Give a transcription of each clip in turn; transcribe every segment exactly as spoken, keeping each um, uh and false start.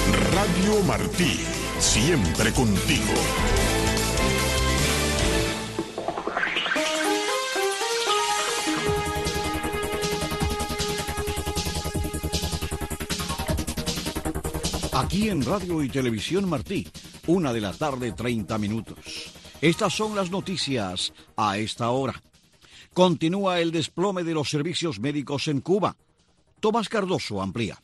Radio Martí, siempre contigo. Aquí en Radio y Televisión Martí, una de la tarde, treinta minutos. Estas son las noticias a esta hora. Continúa el desplome de los servicios médicos en Cuba. Tomás Cardoso amplía.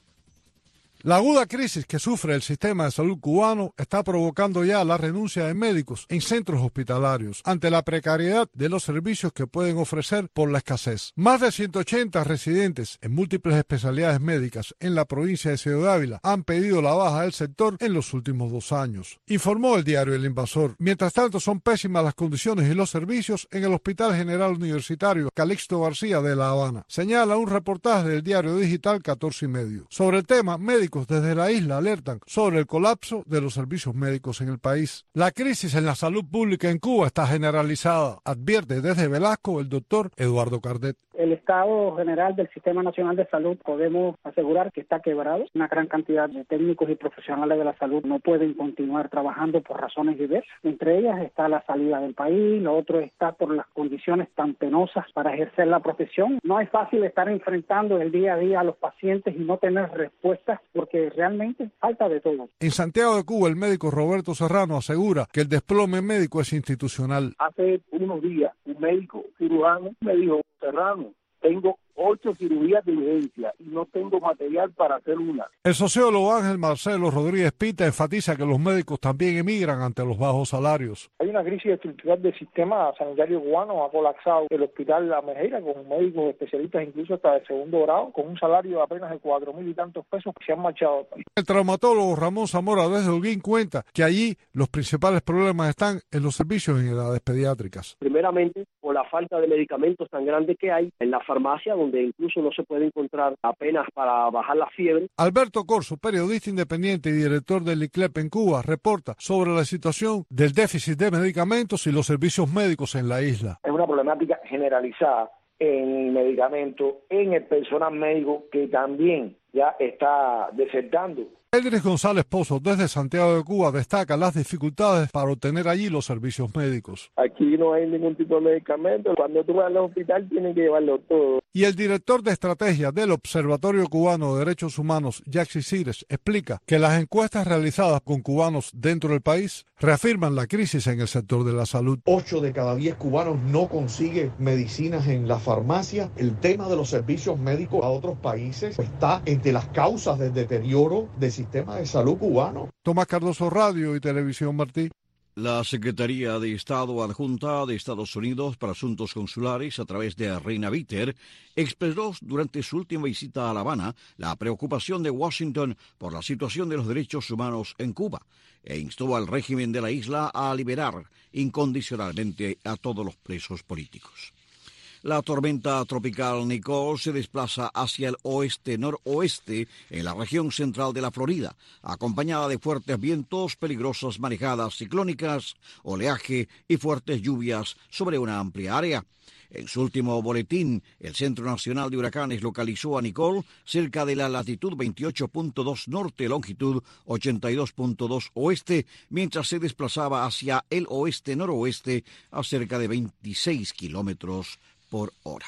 La aguda crisis que sufre el sistema de salud cubano está provocando ya la renuncia de médicos en centros hospitalarios ante la precariedad de los servicios que pueden ofrecer por la escasez. Más de ciento ochenta residentes en múltiples especialidades médicas en la provincia de Ciudad Ávila han pedido la baja del sector en los últimos dos años, informó el diario El Invasor. Mientras tanto, son pésimas las condiciones y los servicios en el Hospital General Universitario Calixto García de La Habana, señala un reportaje del diario digital catorce y medio. Sobre el tema, médicos desde la isla alertan sobre el colapso de los servicios médicos en el país. La crisis en la salud pública en Cuba está generalizada, advierte desde Velasco el doctor Eduardo Cardet. El estado general del Sistema Nacional de Salud podemos asegurar que está quebrado. Una gran cantidad de técnicos y profesionales de la salud no pueden continuar trabajando por razones diversas. Entre ellas está la salida del país, lo otro está por las condiciones tan penosas para ejercer la profesión. No es fácil estar enfrentando el día a día a los pacientes y no tener respuestas porque realmente falta de todo. En Santiago de Cuba, el médico Roberto Serrano asegura que el desplome médico es institucional. Hace unos días, un médico cirujano me dijo: Serrano, tengo ocho cirugías de urgencia y no tengo material para hacer una. El sociólogo Ángel Marcelo Rodríguez Pita enfatiza que los médicos también emigran ante los bajos salarios. Hay una crisis estructural del sistema sanitario cubano. Ha colapsado el hospital La Mejera con médicos especialistas incluso hasta de segundo grado, con un salario de apenas de cuatro mil y tantos pesos que se han marchado del país. El traumatólogo Ramón Zamora desde Holguín cuenta que allí los principales problemas están en los servicios en edades pediátricas. Primeramente, por la falta de medicamentos tan grande que hay en la farmacia, donde incluso no se puede encontrar apenas para bajar la fiebre. Alberto Corso, periodista independiente y director del I C L E P en Cuba, reporta sobre la situación del déficit de medicamentos y los servicios médicos en la isla. Es una problemática generalizada en medicamentos, en el personal médico que también ya está desertando. Eldris González Pozo, desde Santiago de Cuba, destaca las dificultades para obtener allí los servicios médicos. Aquí no hay ningún tipo de medicamento. Cuando tú vas al hospital tienen que llevarlo todo. Y el director de estrategia del Observatorio Cubano de Derechos Humanos, Yaxi Cires, explica que las encuestas realizadas con cubanos dentro del país reafirman la crisis en el sector de la salud. Ocho de cada diez cubanos no consiguen medicinas en la farmacia. El tema de los servicios médicos a otros países está entre las causas del deterioro del sistema de salud cubano. Tomás Cardoso, Radio y Televisión Martí. La Secretaría de Estado Adjunta de Estados Unidos para Asuntos Consulares, a través de Reina Bitter, expresó durante su última visita a La Habana la preocupación de Washington por la situación de los derechos humanos en Cuba e instó al régimen de la isla a liberar incondicionalmente a todos los presos políticos. La tormenta tropical Nicole se desplaza hacia el oeste-noroeste en la región central de la Florida, acompañada de fuertes vientos, peligrosas marejadas ciclónicas, oleaje y fuertes lluvias sobre una amplia área. En su último boletín, el Centro Nacional de Huracanes localizó a Nicole cerca de la latitud veintiocho punto dos norte, longitud ochenta y dos punto dos oeste, mientras se desplazaba hacia el oeste-noroeste a cerca de veintiséis kilómetros por hora.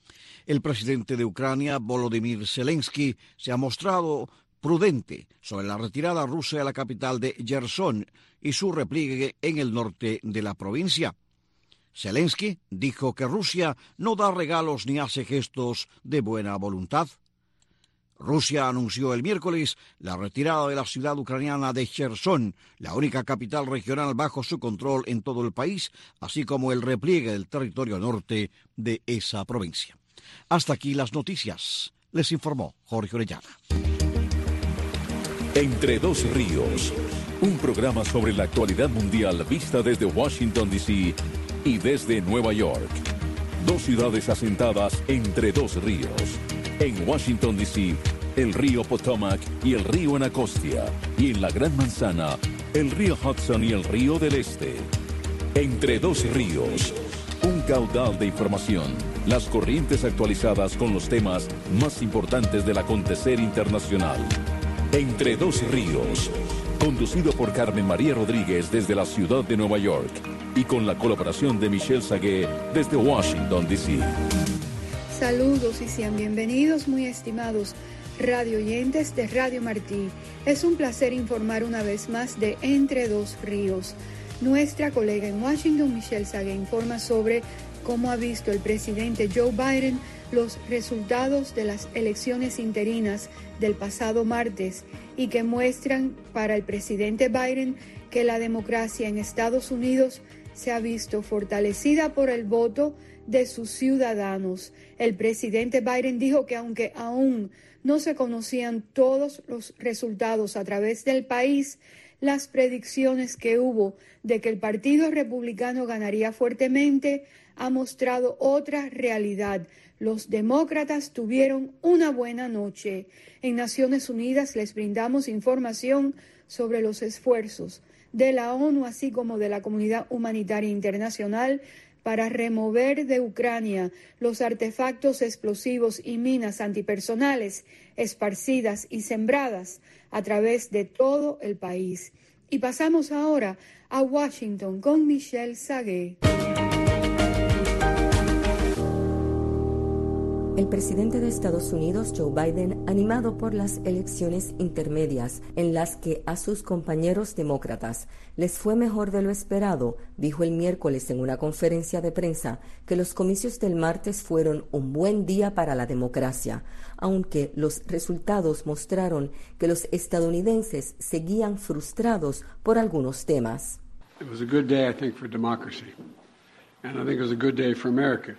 El presidente de Ucrania, Volodymyr Zelensky, se ha mostrado prudente sobre la retirada rusa de la capital de Jersón y su repliegue en el norte de la provincia. Zelensky dijo que Rusia no da regalos ni hace gestos de buena voluntad. Rusia anunció el miércoles la retirada de la ciudad ucraniana de Jersón, la única capital regional bajo su control en todo el país, así como el repliegue del territorio norte de esa provincia. Hasta aquí las noticias. Les informó Jorge Orellana. Entre dos ríos, un programa sobre la actualidad mundial vista desde Washington, D C y desde Nueva York. Dos ciudades asentadas entre dos ríos. En Washington, D C, el río Potomac y el río Anacostia. Y en la Gran Manzana, el río Hudson y el río del Este. Entre dos ríos, un caudal de información. Las corrientes actualizadas con los temas más importantes del acontecer internacional. Entre Dos Ríos, conducido por Carmen María Rodríguez desde la ciudad de Nueva York y con la colaboración de Michelle Sagué desde Washington, D C Saludos y sean bienvenidos, muy estimados radio oyentes de Radio Martí. Es un placer informar una vez más de Entre Dos Ríos. Nuestra colega en Washington, Michelle Sagué, informa sobre cómo ha visto el presidente Joe Biden los resultados de las elecciones interinas del pasado martes y que muestran para el presidente Biden que la democracia en Estados Unidos se ha visto fortalecida por el voto de sus ciudadanos. El presidente Biden dijo que aunque aún no se conocían todos los resultados a través del país, las predicciones que hubo de que el Partido Republicano ganaría fuertemente ha mostrado otra realidad. Los demócratas tuvieron una buena noche. En Naciones Unidas les brindamos información sobre los esfuerzos de la ONU, así como de la comunidad humanitaria internacional, para remover de Ucrania los artefactos explosivos y minas antipersonales esparcidas y sembradas a través de todo el país. Y pasamos ahora a Washington con Michelle Sagué. El presidente de Estados Unidos, Joe Biden, animado por las elecciones intermedias en las que a sus compañeros demócratas les fue mejor de lo esperado, dijo el miércoles en una conferencia de prensa que los comicios del martes fueron un buen día para la democracia, aunque los resultados mostraron que los estadounidenses seguían frustrados por algunos temas. It was a good day, I think, for democracy, and I think it was a good day for America.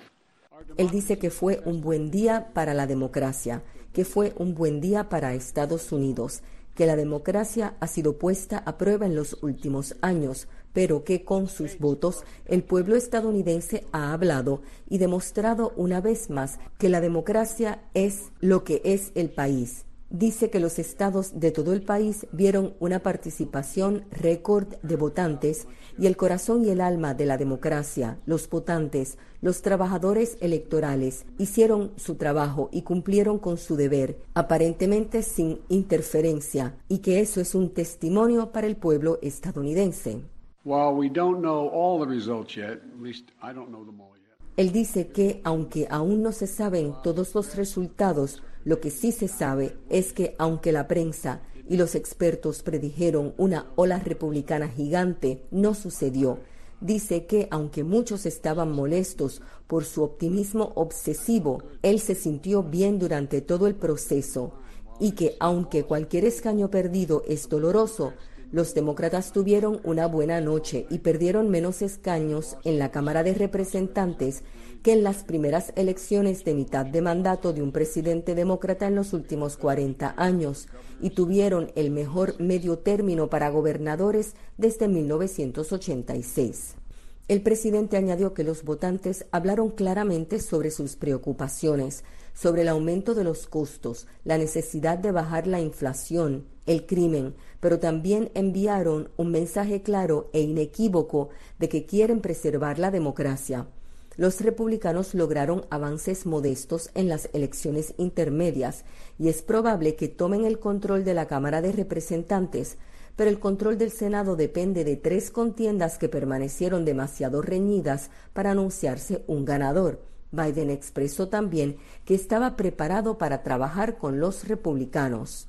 Él dice que fue un buen día para la democracia, que fue un buen día para Estados Unidos, que la democracia ha sido puesta a prueba en los últimos años, pero que con sus votos el pueblo estadounidense ha hablado y demostrado una vez más que la democracia es lo que es el país. Dice que los estados de todo el país vieron una participación récord de votantes y el corazón y el alma de la democracia, los votantes, los trabajadores electorales, hicieron su trabajo y cumplieron con su deber, aparentemente sin interferencia, y que eso es un testimonio para el pueblo estadounidense. While we don't know all the results yet, at least I don't know them all yet. Él dice que, aunque aún no se saben todos los resultados, lo que sí se sabe es que, aunque la prensa y los expertos predijeron una ola republicana gigante, no sucedió. Dice que, aunque muchos estaban molestos por su optimismo obsesivo, él se sintió bien durante todo el proceso y que, aunque cualquier escaño perdido es doloroso, los demócratas tuvieron una buena noche y perdieron menos escaños en la Cámara de Representantes que en las primeras elecciones de mitad de mandato de un presidente demócrata en los últimos cuarenta años y tuvieron el mejor medio término para gobernadores desde mil novecientos ochenta y seis. El presidente añadió que los votantes hablaron claramente sobre sus preocupaciones, sobre el aumento de los costos, la necesidad de bajar la inflación, el crimen, pero también enviaron un mensaje claro e inequívoco de que quieren preservar la democracia. Los republicanos lograron avances modestos en las elecciones intermedias y es probable que tomen el control de la Cámara de Representantes, pero el control del Senado depende de tres contiendas que permanecieron demasiado reñidas para anunciarse un ganador. Biden expresó también que estaba preparado para trabajar con los republicanos.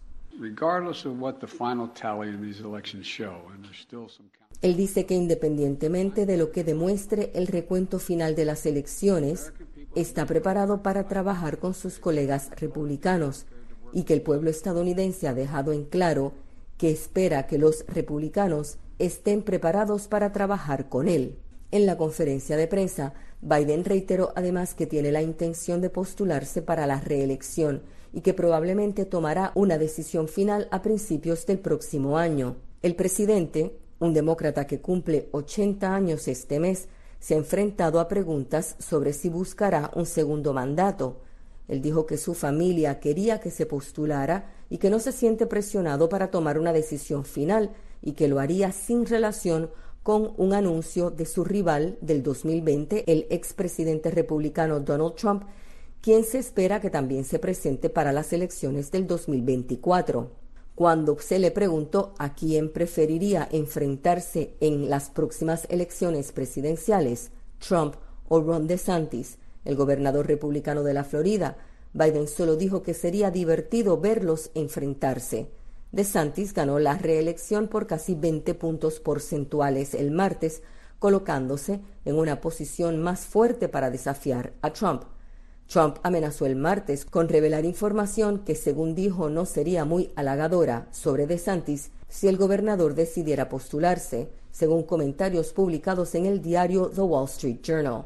Él dice que independientemente de lo que demuestre el recuento final de las elecciones, está preparado para trabajar con sus colegas republicanos y que el pueblo estadounidense ha dejado en claro que espera que los republicanos estén preparados para trabajar con él. En la conferencia de prensa, Biden reiteró además que tiene la intención de postularse para la reelección y que probablemente tomará una decisión final a principios del próximo año. El presidente, un demócrata que cumple ochenta años este mes, se ha enfrentado a preguntas sobre si buscará un segundo mandato. Él dijo que su familia quería que se postulara y que no se siente presionado para tomar una decisión final y que lo haría sin relación con un anuncio de su rival del dos mil veinte, el expresidente republicano Donald Trump, quien se espera que también se presente para las elecciones del dos mil veinticuatro. Cuando se le preguntó a quién preferiría enfrentarse en las próximas elecciones presidenciales, Trump o Ron DeSantis, el gobernador republicano de la Florida, Biden solo dijo que sería divertido verlos enfrentarse. DeSantis ganó la reelección por casi veinte puntos porcentuales el martes, colocándose en una posición más fuerte para desafiar a Trump. Trump amenazó el martes con revelar información que, según dijo, no sería muy halagadora sobre DeSantis si el gobernador decidiera postularse, según comentarios publicados en el diario The Wall Street Journal.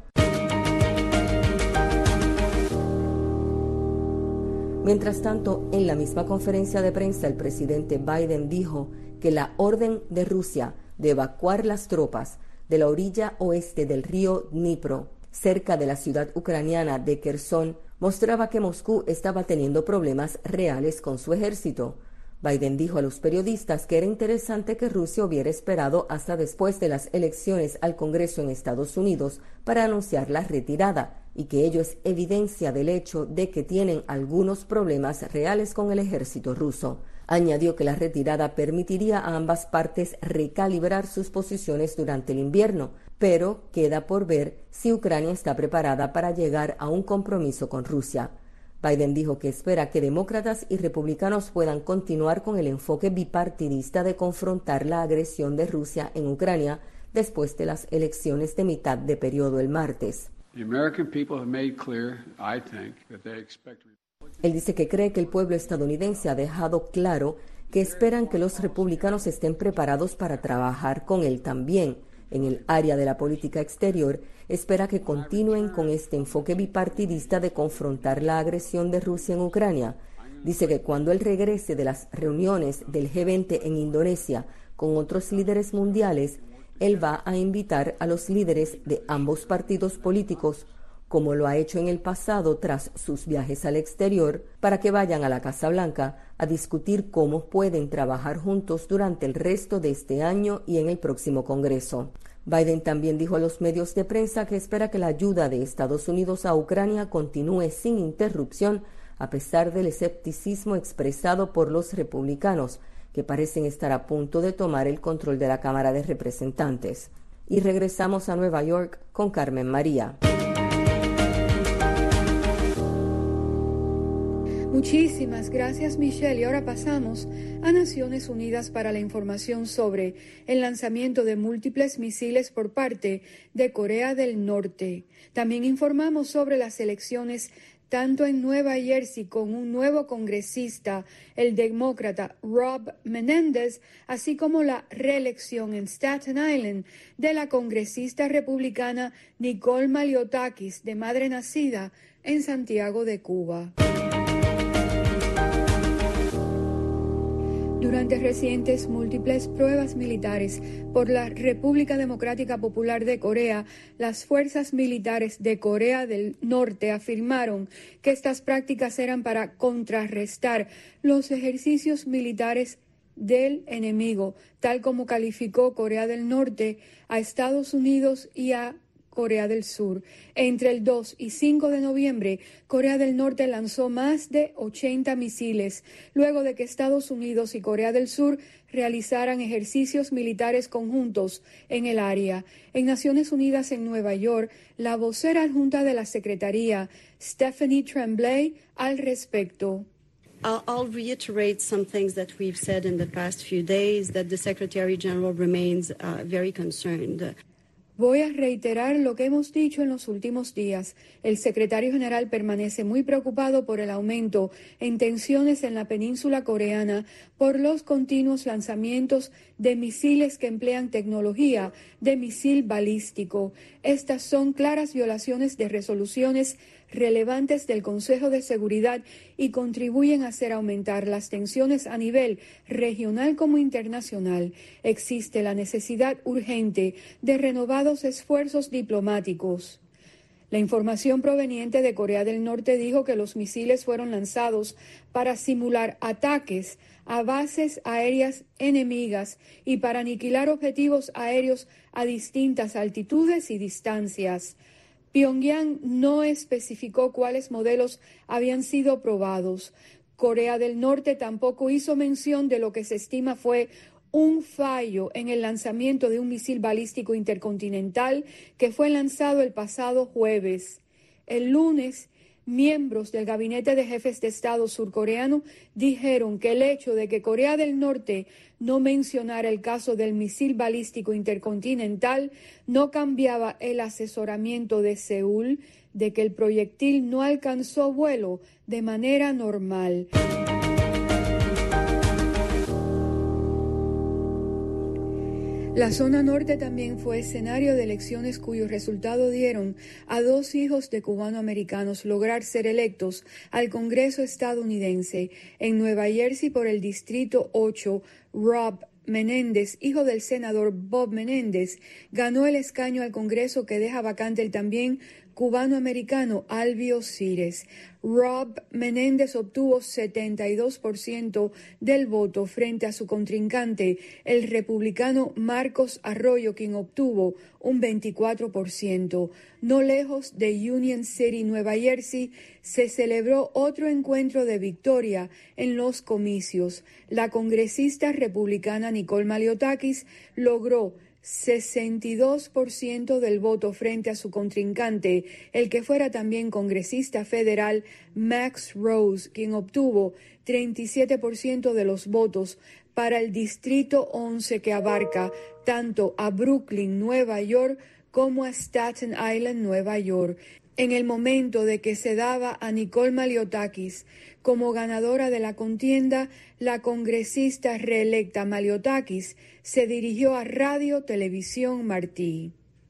Mientras tanto, en la misma conferencia de prensa, el presidente Biden dijo que la orden de Rusia de evacuar las tropas de la orilla oeste del río Dnipro, cerca de la ciudad ucraniana de Kherson, mostraba que Moscú estaba teniendo problemas reales con su ejército. Biden dijo a los periodistas que era interesante que Rusia hubiera esperado hasta después de las elecciones al Congreso en Estados Unidos para anunciar la retirada, y que ello es evidencia del hecho de que tienen algunos problemas reales con el ejército ruso. Añadió que la retirada permitiría a ambas partes recalibrar sus posiciones durante el invierno, pero queda por ver si Ucrania está preparada para llegar a un compromiso con Rusia. Biden dijo que espera que demócratas y republicanos puedan continuar con el enfoque bipartidista de confrontar la agresión de Rusia en Ucrania después de las elecciones de mitad de periodo el martes. Él dice que cree que el pueblo estadounidense ha dejado claro que esperan que los republicanos estén preparados para trabajar con él también. En el área de la política exterior, espera que continúen con este enfoque bipartidista de confrontar la agresión de Rusia en Ucrania. Dice que cuando él regrese de las reuniones del G veinte en Indonesia con otros líderes mundiales, él va a invitar a los líderes de ambos partidos políticos, como lo ha hecho en el pasado tras sus viajes al exterior, para que vayan a la Casa Blanca a discutir cómo pueden trabajar juntos durante el resto de este año y en el próximo Congreso. Biden también dijo a los medios de prensa que espera que la ayuda de Estados Unidos a Ucrania continúe sin interrupción, a pesar del escepticismo expresado por los republicanos, que parecen estar a punto de tomar el control de la Cámara de Representantes. Y regresamos a Nueva York con Carmen María. Muchísimas gracias, Michelle. Y ahora pasamos a Naciones Unidas para la información sobre el lanzamiento de múltiples misiles por parte de Corea del Norte. También informamos sobre las elecciones tanto en Nueva Jersey con un nuevo congresista, el demócrata Rob Menendez, así como la reelección en Staten Island de la congresista republicana Nicole Maliotakis, de madre nacida en Santiago de Cuba. Durante recientes múltiples pruebas militares por la República Democrática Popular de Corea, las fuerzas militares de Corea del Norte afirmaron que estas prácticas eran para contrarrestar los ejercicios militares del enemigo, tal como calificó Corea del Norte a Estados Unidos y a Corea del Sur. Entre el dos y cinco de noviembre, Corea del Norte lanzó más de ochenta misiles, luego de que Estados Unidos y Corea del Sur realizaran ejercicios militares conjuntos en el área. En Naciones Unidas en Nueva York, la vocera adjunta de la Secretaría, Stephanie Tremblay, al respecto. I'll, I'll reiterate some things that we've said in the past few days, that the Secretary General remains uh, very concerned. Voy a reiterar lo que hemos dicho en los últimos días. El secretario general permanece muy preocupado por el aumento en tensiones en la península coreana por los continuos lanzamientos de misiles que emplean tecnología de misil balístico. Estas son claras violaciones de resoluciones relevantes del Consejo de Seguridad y contribuyen a hacer aumentar las tensiones a nivel regional como internacional. Existe la necesidad urgente de renovados esfuerzos diplomáticos. La información proveniente de Corea del Norte dijo que los misiles fueron lanzados para simular ataques a bases aéreas enemigas y para aniquilar objetivos aéreos a distintas altitudes y distancias. Pyongyang no especificó cuáles modelos habían sido probados. Corea del Norte tampoco hizo mención de lo que se estima fue un fallo en el lanzamiento de un misil balístico intercontinental que fue lanzado el pasado jueves. El lunes, miembros del Gabinete de Jefes de Estado surcoreano dijeron que el hecho de que Corea del Norte no mencionara el caso del misil balístico intercontinental no cambiaba el asesoramiento de Seúl de que el proyectil no alcanzó vuelo de manera normal. La zona norte también fue escenario de elecciones cuyos resultados dieron a dos hijos de cubanoamericanos lograr ser electos al Congreso estadounidense. En Nueva Jersey, por el Distrito ocho, Rob Menéndez, hijo del senador Bob Menéndez, ganó el escaño al Congreso que deja vacante el también cubanoamericano Albio Cires. Rob Menéndez obtuvo setenta y dos por ciento del voto frente a su contrincante, el republicano Marcos Arroyo, quien obtuvo un veinticuatro por ciento. No lejos de Union City, Nueva Jersey, se celebró otro encuentro de victoria en los comicios. La congresista republicana Nicole Maliotakis logró sesenta y dos por ciento del voto frente a su contrincante, el que fuera también congresista federal Max Rose, quien obtuvo treinta y siete por ciento de los votos para el Distrito once, que abarca tanto a Brooklyn, Nueva York, como a Staten Island, Nueva York. En el momento de que se daba a Nicole Maliotakis como ganadora de la contienda, la congresista reelecta Maliotakis se dirigió a Radio Televisión Martí.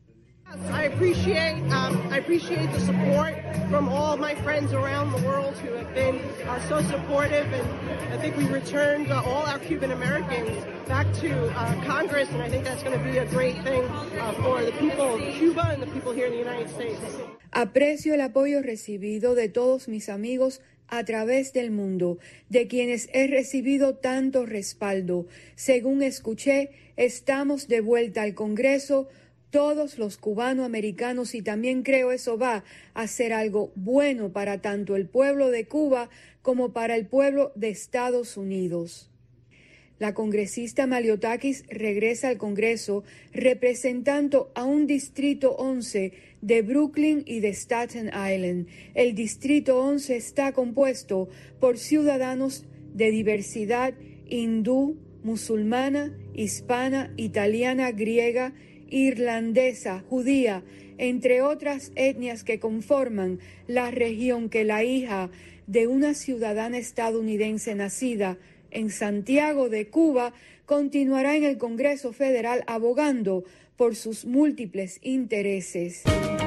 I appreciate um, I appreciate the support from all my friends around the world who have been uh, so supportive, and I think we returned uh, all our Cuban Americans back to uh, Congress, and I think that's going to be a great thing uh, for the people of Cuba and the people here in the United States. Aprecio el apoyo recibido de todos mis amigos a través del mundo, de quienes he recibido tanto respaldo. Según escuché, estamos de vuelta al Congreso, todos los cubanoamericanos, y también creo eso va a ser algo bueno para tanto el pueblo de Cuba como para el pueblo de Estados Unidos. La congresista Maliotakis regresa al Congreso representando a un Distrito once de Brooklyn y de Staten Island. El Distrito once está compuesto por ciudadanos de diversidad hindú, musulmana, hispana, italiana, griega, irlandesa, judía, entre otras etnias que conforman la región que la hija de una ciudadana estadounidense nacida en Santiago de Cuba continuará en el Congreso Federal abogando por sus múltiples intereses.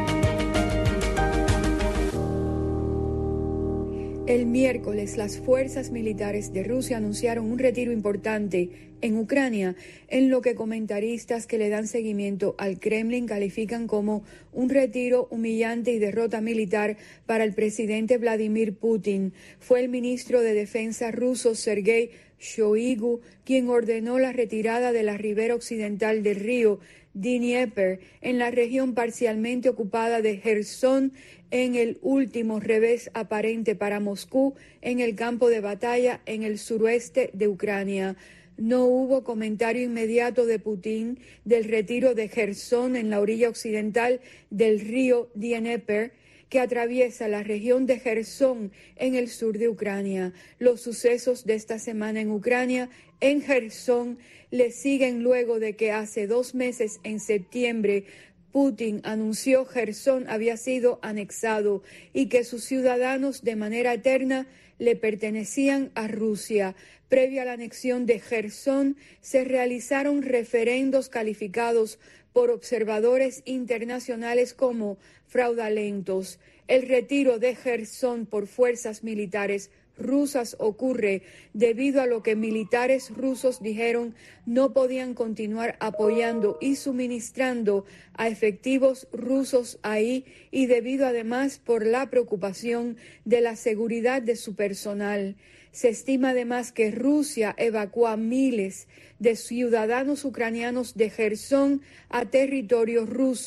El miércoles, las fuerzas militares de Rusia anunciaron un retiro importante en Ucrania, en lo que comentaristas que le dan seguimiento al Kremlin califican como un retiro humillante y derrota militar para el presidente Vladimir Putin. Fue el ministro de Defensa ruso Sergei Shoigu quien ordenó la retirada de la ribera occidental del río Dnieper en la región parcialmente ocupada de Jersón, en el último revés aparente para Moscú en el campo de batalla en el suroeste de Ucrania. No hubo comentario inmediato de Putin del retiro de Jersón en la orilla occidental del río Dnieper, que atraviesa la región de Jersón en el sur de Ucrania. Los sucesos de esta semana en Ucrania, en Jersón, le siguen luego de que hace dos meses, en septiembre, Putin anunció Jersón había sido anexado y que sus ciudadanos de manera eterna le pertenecían a Rusia. Previo a la anexión de Jersón, se realizaron referendos calificados por observadores internacionales como fraudulentos. El retiro de Jersón por fuerzas militares rusas ocurre debido a lo que militares rusos dijeron no podían continuar apoyando y suministrando a efectivos rusos ahí, y debido además por la preocupación de la seguridad de su personal. Se estima además que Rusia evacuó a miles de ciudadanos ucranianos de Jersón a territorio ruso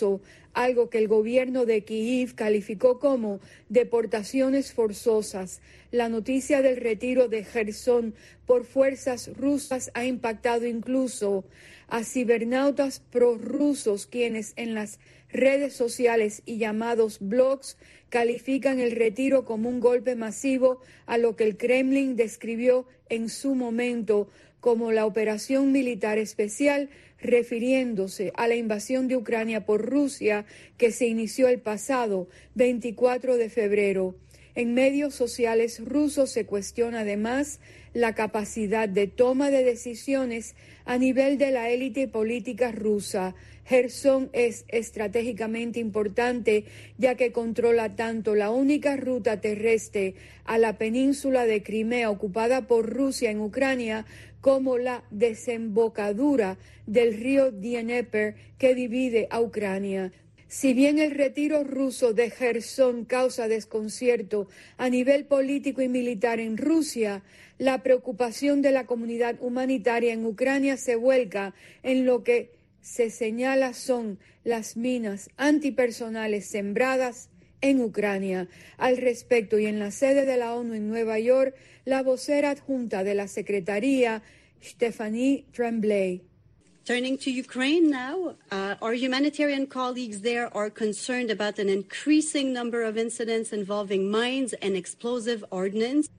algo que el gobierno de Kyiv calificó como deportaciones forzosas. La noticia del retiro de Jersón por fuerzas rusas ha impactado incluso a cibernautas prorrusos, quienes en las redes sociales y llamados blogs califican el retiro como un golpe masivo a lo que el Kremlin describió en su momento como la operación militar especial, refiriéndose a la invasión de Ucrania por Rusia que se inició el pasado veinticuatro de febrero. En medios sociales rusos se cuestiona además la capacidad de toma de decisiones a nivel de la élite política rusa. Jersón es estratégicamente importante ya que controla tanto la única ruta terrestre a la península de Crimea ocupada por Rusia en Ucrania como la desembocadura del río Dnieper que divide a Ucrania. Si bien el retiro ruso de Jersón causa desconcierto a nivel político y militar en Rusia, la preocupación de la comunidad humanitaria en Ucrania se vuelca en lo que se señala son las minas antipersonales sembradas en Ucrania. Al respecto, y en la sede de la ONU en Nueva York, la vocera adjunta de la Secretaría, Stephanie Tremblay. Turning to Ukraine now, uh, our humanitarian colleagues there are concerned about an increasing number of incidents involving mines and explosive ordnance.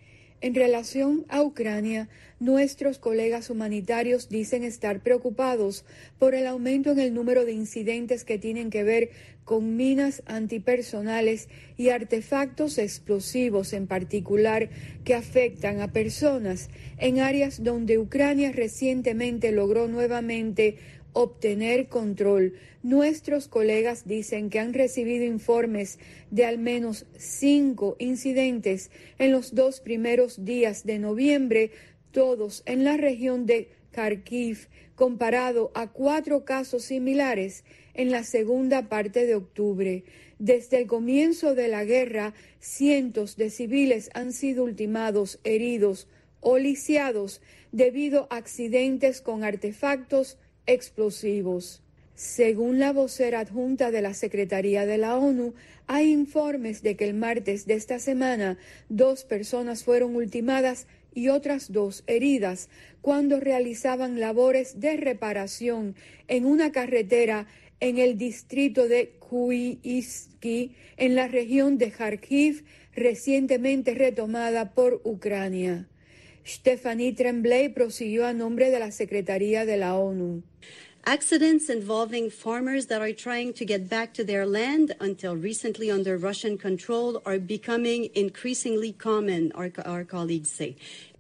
En relación a Ucrania, nuestros colegas humanitarios dicen estar preocupados por el aumento en el número de incidentes que tienen que ver con minas antipersonales y artefactos explosivos en particular que afectan a personas en áreas donde Ucrania recientemente logró nuevamente obtener control. Nuestros colegas dicen que han recibido informes de al menos cinco incidentes en los dos primeros días de noviembre, todos en la región de Kharkiv, comparado a cuatro casos similares en la segunda parte de octubre. Desde el comienzo de la guerra, cientos de civiles han sido ultimados, heridos o lisiados debido a accidentes con artefactos explosivos. Según la vocera adjunta de la Secretaría de la ONU, hay informes de que el martes de esta semana dos personas fueron ultimadas y otras dos heridas cuando realizaban labores de reparación en una carretera en el distrito de Kuiivsky, en la región de Kharkiv, recientemente retomada por Ucrania. Stephanie Tremblay prosiguió a nombre de la Secretaría de la ONU. Accidents involving farmers that are trying to get back to their land until recently under Russian control are becoming increasingly common, our, our colleagues say.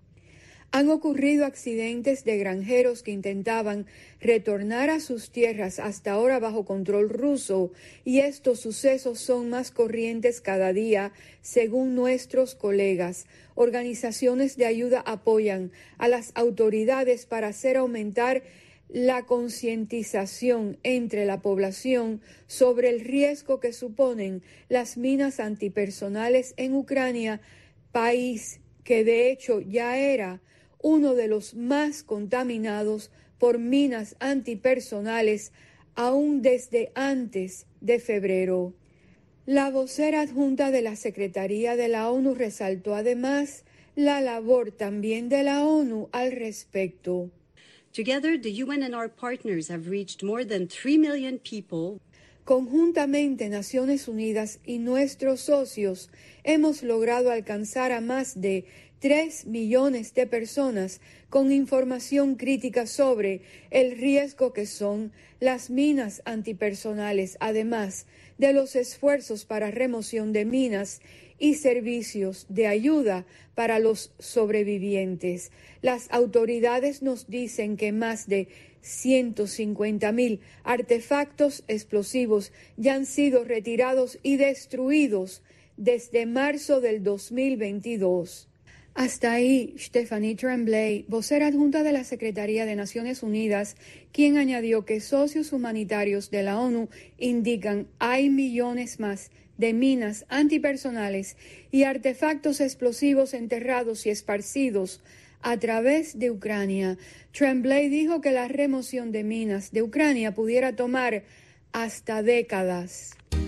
Han ocurrido accidentes de granjeros que intentaban retornar a sus tierras hasta ahora bajo control ruso, y estos sucesos son más corrientes cada día, según nuestros colegas. Organizaciones de ayuda apoyan a las autoridades para hacer aumentar la concientización entre la población sobre el riesgo que suponen las minas antipersonales en Ucrania, país que de hecho ya era uno de los más contaminados por minas antipersonales aún desde antes de febrero. La vocera adjunta de la Secretaría de la ONU resaltó además la labor también de la ONU al respecto. Together, the U N and our partners have reached more than three million people. Conjuntamente, Naciones Unidas y nuestros socios hemos logrado alcanzar a más de tres millones de personas con información crítica sobre el riesgo que son las minas antipersonales, además de los esfuerzos para remoción de minas y servicios de ayuda para los sobrevivientes. Las autoridades nos dicen que más de ciento cincuenta mil artefactos explosivos ya han sido retirados y destruidos desde marzo del dos mil veintidós. Hasta ahí, Stephanie Tremblay, vocera adjunta de la Secretaría de Naciones Unidas, quien añadió que socios humanitarios de la ONU indican hay millones más de minas antipersonales y artefactos explosivos enterrados y esparcidos a través de Ucrania. Tremblay dijo que la remoción de minas de Ucrania pudiera tomar hasta décadas.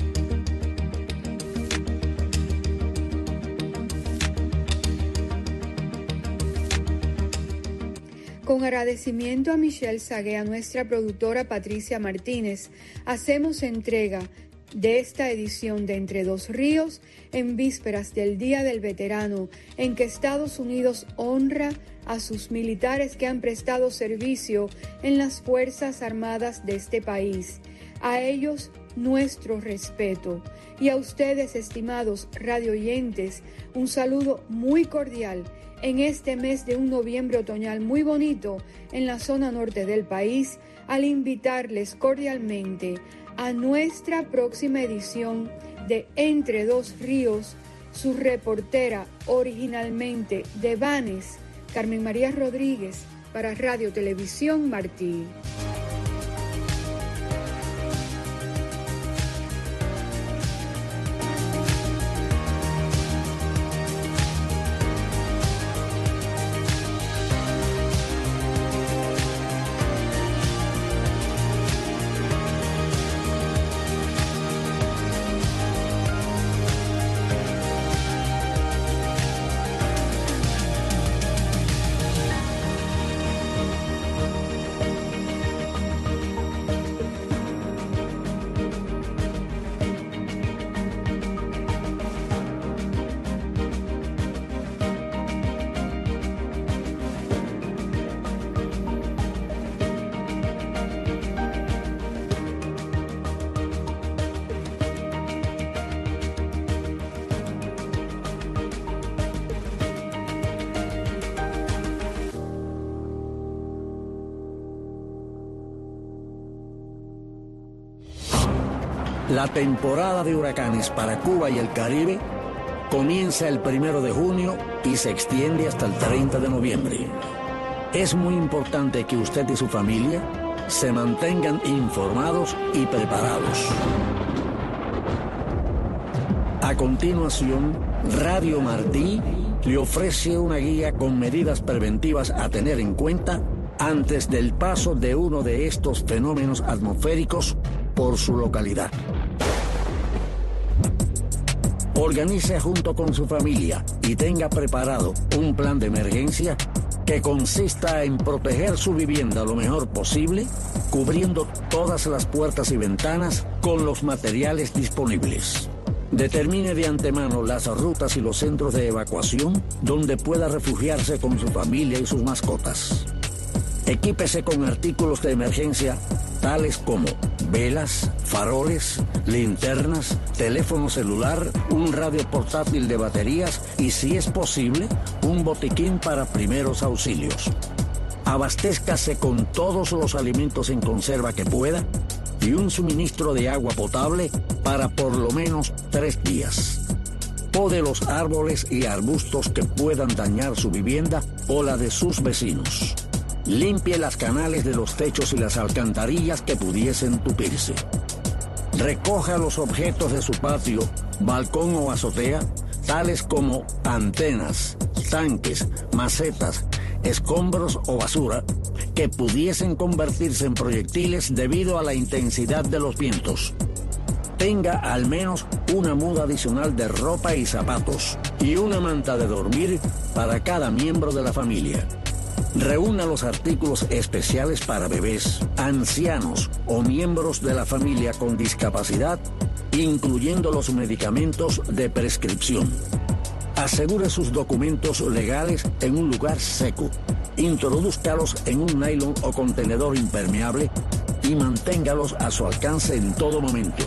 Con agradecimiento a Michelle Sagué, a nuestra productora Patricia Martínez, hacemos entrega de esta edición de Entre Dos Ríos en vísperas del Día del Veterano, en que Estados Unidos honra a sus militares que han prestado servicio en las Fuerzas Armadas de este país. A ellos, nuestro respeto. Y a ustedes, estimados radioyentes, un saludo muy cordial en este mes de un noviembre otoñal muy bonito en la zona norte del país, al invitarles cordialmente a nuestra próxima edición de Entre Dos Ríos, su reportera originalmente de Banes, Carmen María Rodríguez, para Radio Televisión Martí. La temporada de huracanes para Cuba y el Caribe comienza el primero de junio y se extiende hasta el treinta de noviembre. Es muy importante que usted y su familia se mantengan informados y preparados. A continuación, Radio Martí le ofrece una guía con medidas preventivas a tener en cuenta antes del paso de uno de estos fenómenos atmosféricos por su localidad. Organice junto con su familia y tenga preparado un plan de emergencia que consista en proteger su vivienda lo mejor posible, cubriendo todas las puertas y ventanas con los materiales disponibles. Determine de antemano las rutas y los centros de evacuación donde pueda refugiarse con su familia y sus mascotas. Equípese con artículos de emergencia tales como velas, faroles, linternas, teléfono celular, un radio portátil de baterías y, si es posible, un botiquín para primeros auxilios. Abastézcase con todos los alimentos en conserva que pueda y un suministro de agua potable para por lo menos tres días. Pode los árboles y arbustos que puedan dañar su vivienda o la de sus vecinos. Limpie las canales de los techos y las alcantarillas que pudiesen tupirse. Recoja los objetos de su patio, balcón o azotea, tales como antenas, tanques, macetas, escombros o basura, que pudiesen convertirse en proyectiles debido a la intensidad de los vientos. Tenga al menos una muda adicional de ropa y zapatos y una manta de dormir para cada miembro de la familia. Reúna los artículos especiales para bebés, ancianos o miembros de la familia con discapacidad, incluyendo los medicamentos de prescripción. Asegure sus documentos legales en un lugar seco. Introdúzcalos en un nylon o contenedor impermeable y manténgalos a su alcance en todo momento.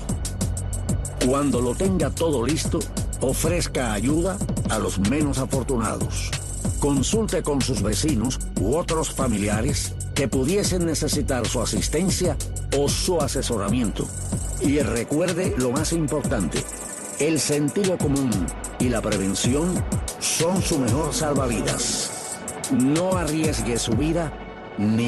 Cuando lo tenga todo listo, ofrezca ayuda a los menos afortunados. Consulte con sus vecinos u otros familiares que pudiesen necesitar su asistencia o su asesoramiento. Y recuerde lo más importante, el sentido común y la prevención son su mejor salvavidas. No arriesgue su vida ni